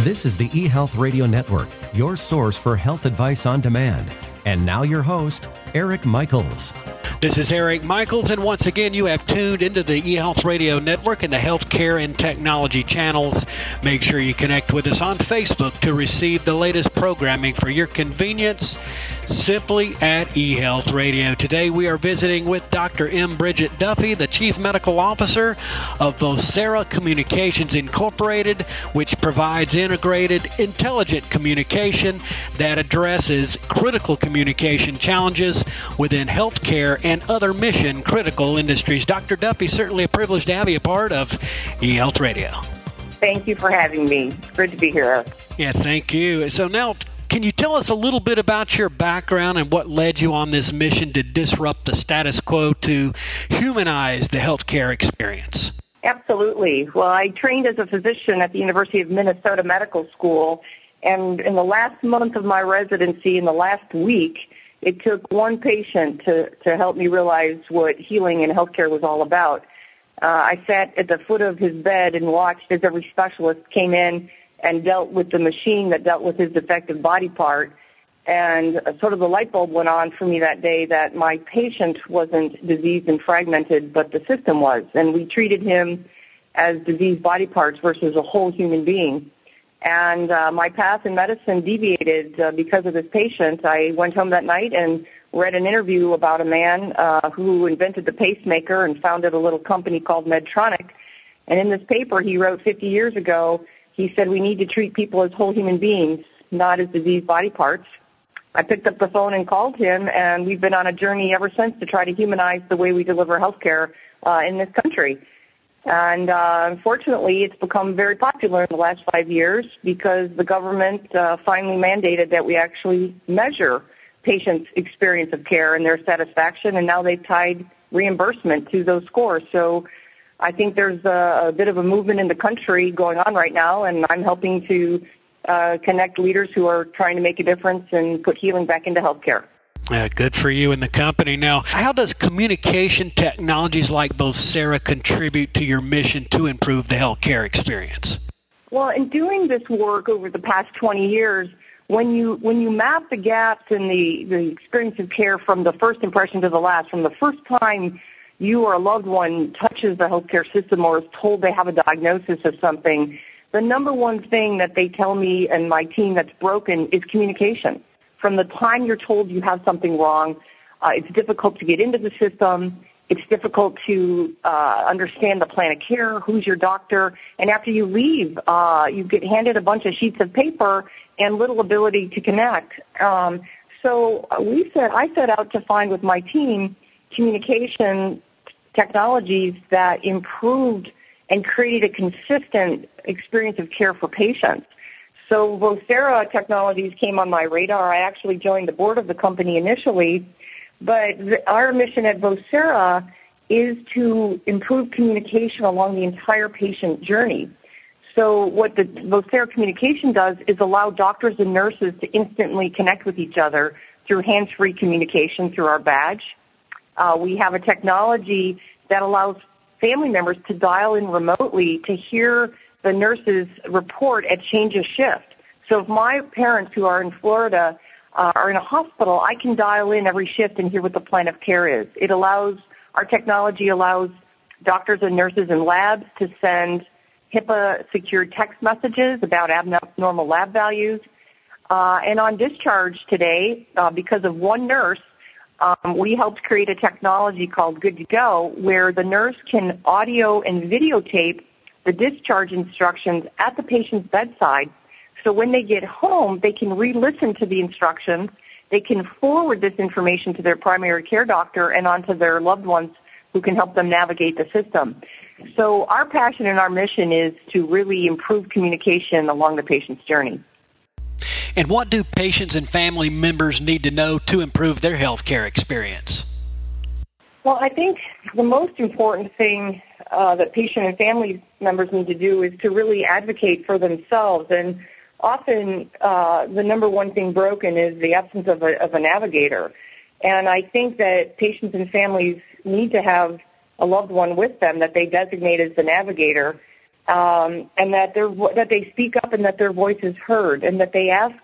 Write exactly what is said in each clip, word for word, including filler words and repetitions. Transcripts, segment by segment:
This is the eHealth Radio Network, your source for health advice on demand. And now your host, Eric Michaels. This is Eric Michaels, and once again, you have tuned into the eHealth Radio Network and the Healthcare and Technology channels. Make sure you connect with us on Facebook to receive the latest programming for your convenience, simply at eHealth Radio. Today, we are visiting with Doctor M. Bridget Duffy, the Chief Medical Officer of Vocera Communications Incorporated, which provides integrated, intelligent communication that addresses critical communication challenges within healthcare and other mission-critical industries. Doctor Duffy, certainly a privilege to have you a part of eHealth Radio. Thank you for having me. It's good to be here. Yeah, thank you. So now, can you tell us a little bit about your background and what led you on this mission to disrupt the status quo to humanize the healthcare experience? Absolutely. Well, I trained as a physician at the University of Minnesota Medical School, and in the last month of my residency, in the last week, it took one patient to, to help me realize what healing in healthcare was all about. Uh, I sat at the foot of his bed and watched as every specialist came in and dealt with the machine that dealt with his defective body part. And uh, sort of the light bulb went on for me that day that my patient wasn't diseased and fragmented, but the system was. And we treated him as diseased body parts versus a whole human being. And uh, my path in medicine deviated uh, because of this patient. I went home that night and read an interview about a man uh, who invented the pacemaker and founded a little company called Medtronic. And in this paper he wrote fifty years ago, he said we need to treat people as whole human beings, not as diseased body parts. I picked up the phone and called him, and we've been on a journey ever since to try to humanize the way we deliver healthcare uh, in this country. And uh, unfortunately, it's become very popular in the last five years because the government uh, finally mandated that we actually measure patients' experience of care and their satisfaction, and now they've tied reimbursement to those scores. So I think there's a, a bit of a movement in the country going on right now, and I'm helping to uh, connect leaders who are trying to make a difference and put healing back into healthcare. Uh, good for you and the company. Now, how does communication technologies like Vocera contribute to your mission to improve the healthcare experience? Well, in doing this work over the past twenty years, when you when you map the gaps in the, the experience of care from the first impression to the last, from the first time you or a loved one touches the healthcare system or is told they have a diagnosis of something, the number one thing that they tell me and my team that's broken is communication. From the time you're told you have something wrong, uh, it's difficult to get into the system. It's difficult to uh, understand the plan of care, who's your doctor, and after you leave, uh, you get handed a bunch of sheets of paper and little ability to connect. Um, so we set, I set out to find with my team communication technologies that improved and created a consistent experience of care for patients. So Vocera Technologies came on my radar. I actually joined the board of the company initially, but the, our mission at Vocera is to improve communication along the entire patient journey. So what the Vocera communication does is allow doctors and nurses to instantly connect with each other through hands-free communication through our badge. Uh, we have a technology that allows family members to dial in remotely to hear the nurses report at change of shift. So if my parents who are in Florida uh, are in a hospital, I can dial in every shift and hear what the plan of care is. It allows, our technology allows doctors and nurses in labs to send HIPAA-secured text messages about abnormal lab values. Uh, and on discharge today, uh, because of one nurse, um, we helped create a technology called Good to Go, where the nurse can audio and videotape the discharge instructions at the patient's bedside. So when they get home, they can re-listen to the instructions. They can forward this information to their primary care doctor and onto their loved ones who can help them navigate the system. So our passion and our mission is to really improve communication along the patient's journey. And what do patients and family members need to know to improve their healthcare experience? Well, I think the most important thing uh, that patient and family members need to do is to really advocate for themselves. And often uh, the number one thing broken is the absence of a, of a navigator. And I think that patients and families need to have a loved one with them that they designate as the navigator. um, and that they're, that they speak up and that their voice is heard, and that they ask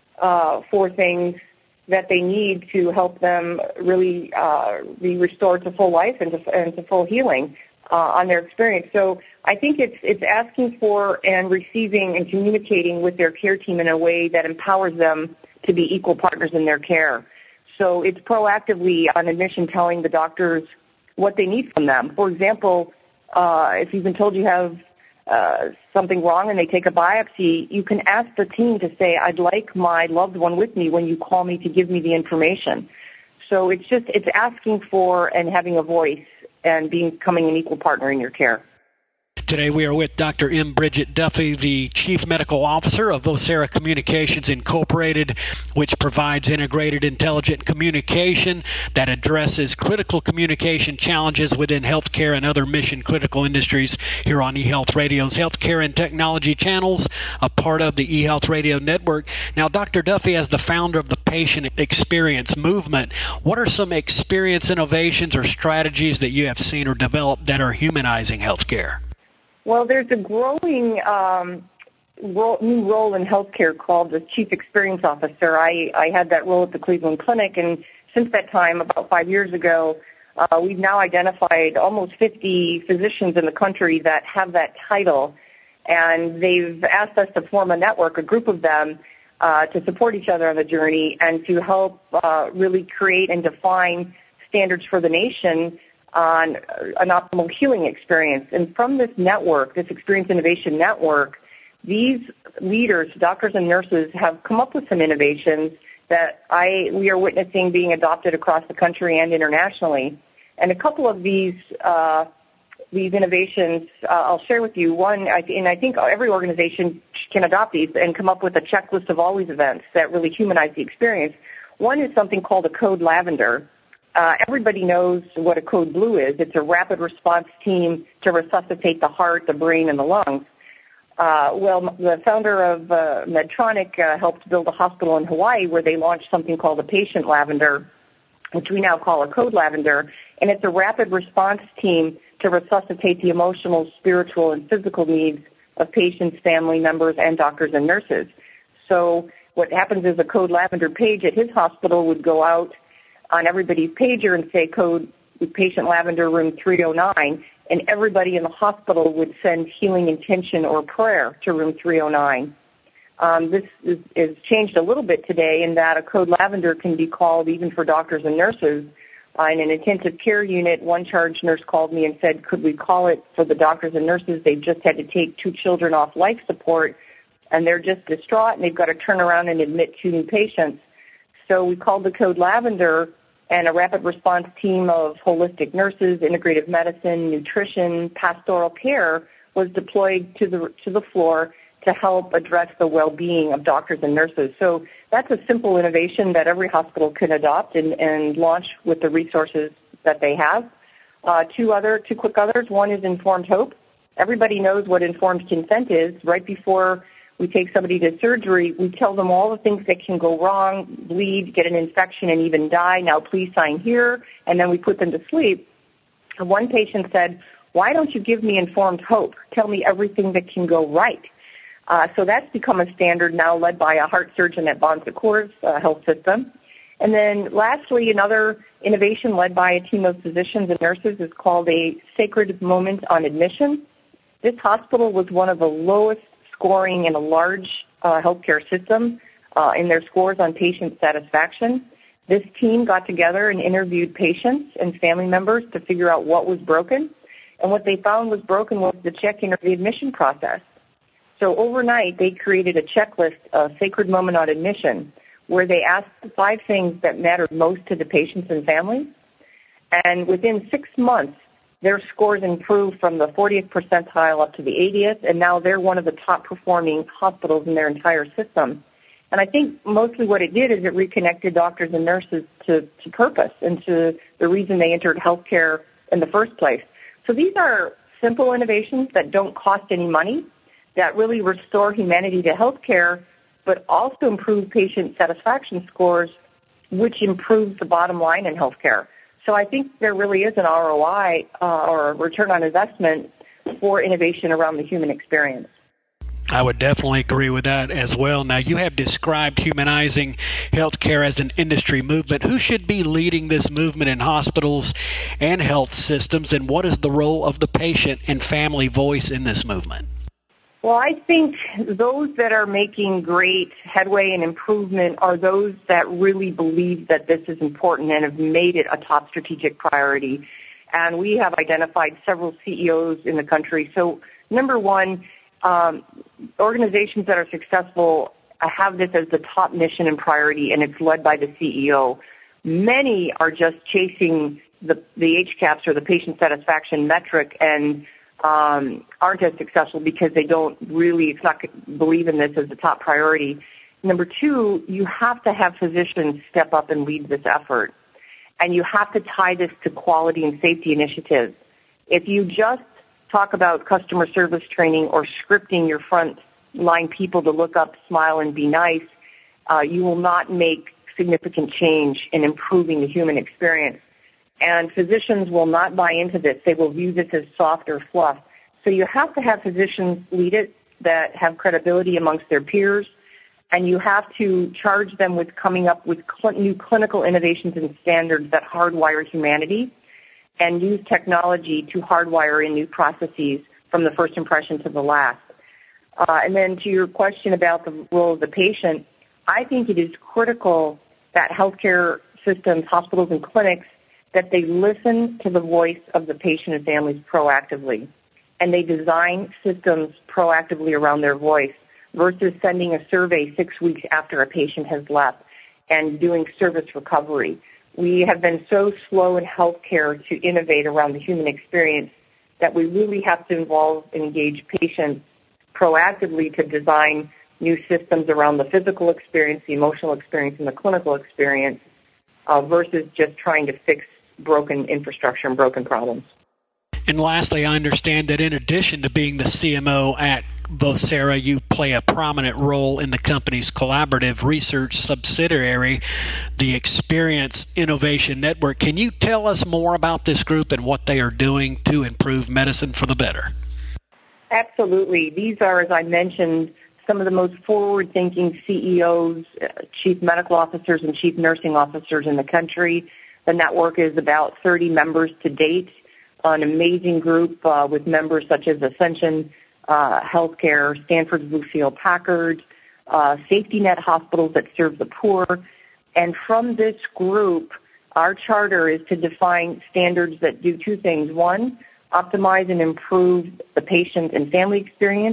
uh, for things that they need to help them really uh, be restored to full life and to, and to full healing uh, on their experience. So I think it's it's asking for and receiving and communicating with their care team in a way that empowers them to be equal partners in their care. So it's proactively on admission telling the doctors what they need from them. For example, uh, if you've been told you have uh, something wrong and they take a biopsy, you can ask the team to say, I'd like my loved one with me when you call me to give me the information. So it's just, it's asking for and having a voice and being, becoming an equal partner in your care. Today we are with Doctor M. Bridget Duffy, the Chief Medical Officer of Vocera Communications Incorporated, which provides integrated intelligent communication that addresses critical communication challenges within healthcare and other mission-critical industries here on eHealth Radio's Healthcare and Technology channels, a part of the eHealth Radio Network. Now, Doctor Duffy, as the founder of the Patient Experience Movement, what are some experience innovations or strategies that you have seen or developed that are humanizing healthcare? Well, there's a growing um, role, new role in healthcare called the Chief Experience Officer. I, I had that role at the Cleveland Clinic, and since that time, about five years ago, uh, we've now identified almost fifty physicians in the country that have that title, and they've asked us to form a network, a group of them, uh, to support each other on the journey and to help uh, really create and define standards for the nation on an optimal healing experience. And from this network, this Experience Innovation Network, these leaders, doctors and nurses, have come up with some innovations that I we are witnessing being adopted across the country and internationally. And a couple of these uh, these innovations uh, I'll share with you. One, I, and I think every organization can adopt these and come up with a checklist of all these events that really humanize the experience. One is something called a Code Lavender. Uh, everybody knows what a Code Blue is. It's a rapid response team to resuscitate the heart, the brain, and the lungs. Uh, well, the founder of uh, Medtronic uh, helped build a hospital in Hawaii where they launched something called a Patient Lavender, which we now call a Code Lavender, and it's a rapid response team to resuscitate the emotional, spiritual, and physical needs of patients, family members, and doctors and nurses. So what happens is a Code Lavender page at his hospital would go out on everybody's pager and say code patient lavender room three oh nine, and everybody in the hospital would send healing intention or prayer to room three oh nine. Um, this is, is changed a little bit today in that a Code Lavender can be called even for doctors and nurses. Uh, in an intensive care unit, one charge nurse called me and said, could we call it for the doctors and nurses? They've just had to take two children off life support, and they're just distraught, and they've got to turn around and admit two new patients. So we called the Code Lavender, and a rapid response team of holistic nurses, integrative medicine, nutrition, pastoral care was deployed to the to the floor to help address the well-being of doctors and nurses. So that's a simple innovation that every hospital can adopt and, and launch with the resources that they have. Uh, two other, two quick others. One is Informed Hope. Everybody knows what informed consent is. Right before we take somebody to surgery, we tell them all the things that can go wrong, bleed, get an infection, and even die. Now please sign here, and then we put them to sleep. And one patient said, why don't you give me informed hope? Tell me everything that can go right. Uh, so that's become a standard now led by a heart surgeon at Bon Secours uh, Health System. And then lastly, another innovation led by a team of physicians and nurses is called a Sacred Moment on Admission. This hospital was one of the lowest scoring in a large uh, healthcare system uh, in their scores on patient satisfaction. This team got together and interviewed patients and family members to figure out what was broken. And what they found was broken was the check-in or the admission process. So overnight, they created a checklist, a Sacred Moment on Admission, where they asked five things that mattered most to the patients and families. And within six months, their scores improved from the fortieth percentile up to the eightieth, and now they're one of the top-performing hospitals in their entire system. And I think mostly what it did is it reconnected doctors and nurses to, to purpose and to the reason they entered healthcare in the first place. So these are simple innovations that don't cost any money, that really restore humanity to healthcare, but also improve patient satisfaction scores, which improves the bottom line in healthcare. So I think there really is an R O I uh, or return on investment for innovation around the human experience. I would definitely agree with that as well. Now, you have described humanizing healthcare as an industry movement. Who should be leading this movement in hospitals and health systems, and what is the role of the patient and family voice in this movement? Well, I think those that are making great headway and improvement are those that really believe that this is important and have made it a top strategic priority. And we have identified several C E Os in the country. So, number one, um, organizations that are successful have this as the top mission and priority, and it's led by the C E O. Many are just chasing the, the H CAHPS or the patient satisfaction metric and um, aren't as successful because they don't really it's not, believe in this as the top priority. Number two, you have to have physicians step up and lead this effort. And you have to tie this to quality and safety initiatives. If you just talk about customer service training or scripting your front-line people to look up, smile, and be nice, uh, you will not make significant change in improving the human experience. And physicians will not buy into this. They will view this as soft or fluff. So you have to have physicians lead it that have credibility amongst their peers, and you have to charge them with coming up with cl- new clinical innovations and standards that hardwire humanity and use technology to hardwire in new processes from the first impression to the last. Uh, and then to your question about the role of the patient, I think it is critical that healthcare systems, hospitals, and clinics, that they listen to the voice of the patient and families proactively, and they design systems proactively around their voice versus sending a survey six weeks after a patient has left and doing service recovery. We have been so slow in healthcare to innovate around the human experience that we really have to involve and engage patients proactively to design new systems around the physical experience, the emotional experience, and the clinical experience uh, versus just trying to fix broken infrastructure and broken problems. And lastly, I understand that in addition to being the C M O at Vocera, you play a prominent role in the company's collaborative research subsidiary, the Experience Innovation Network. Can you tell us more about this group and what they are doing to improve medicine for the better? Absolutely. These are, as I mentioned, some of the most forward-thinking C E Os, uh, chief medical officers, and chief nursing officers in the country. The network is about thirty members to date, an amazing group uh, with members such as Ascension uh, Healthcare, Stanford Bluefield Packard, uh, safety net hospitals that serve the poor. And from this group, our charter is to define standards that do two things. One, optimize and improve the patient and family experience.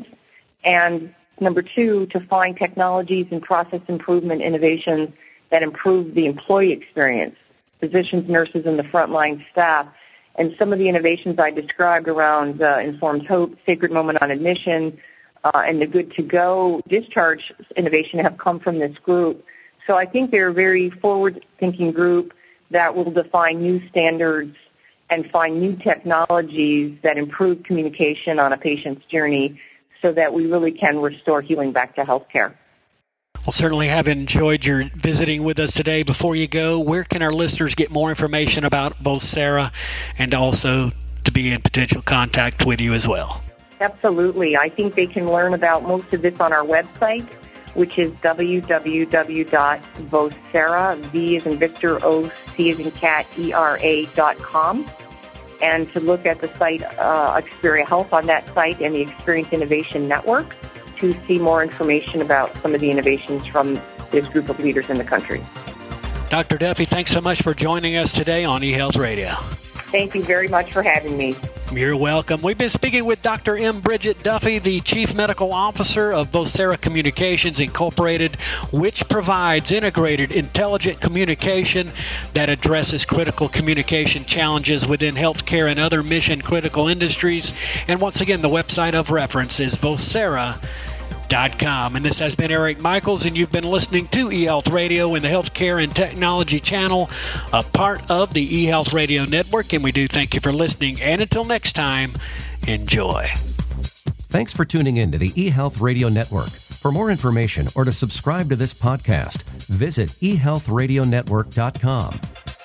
And number two, to find technologies and process improvement innovations that improve the employee experience, physicians, nurses, and the frontline staff. And some of the innovations I described around uh, Informed Hope, Sacred Moment on Admission, uh, and the Good to Go discharge innovation have come from this group. So I think they're a very forward-thinking group that will define new standards and find new technologies that improve communication on a patient's journey so that we really can restore healing back to healthcare. Well, certainly have enjoyed your visiting with us today. Before you go, where can our listeners get more information about Vocera and also to be in potential contact with you as well? Absolutely. I think they can learn about most of this on our website, which is w w w dot vocera, V as in Victor, O, C as in Cat, E R A dot com. And to look at the site, uh, Xperia Health on that site and the Experience Innovation Network to see more information about some of the innovations from this group of leaders in the country. Doctor Duffy, thanks so much for joining us today on eHealth Radio. Thank you very much for having me. You're welcome. We've been speaking with Doctor M. Bridget Duffy, the Chief Medical Officer of Vocera Communications Incorporated, which provides integrated, intelligent communication that addresses critical communication challenges within healthcare and other mission-critical industries. And once again, the website of reference is vocera dot com. And this has been Eric Michaels, and you've been listening to eHealth Radio in the Healthcare and Technology Channel, a part of the eHealth Radio Network, and we do thank you for listening. And until next time, enjoy. Thanks for tuning in to the eHealth Radio Network. For more information or to subscribe to this podcast, visit e health radio network dot com.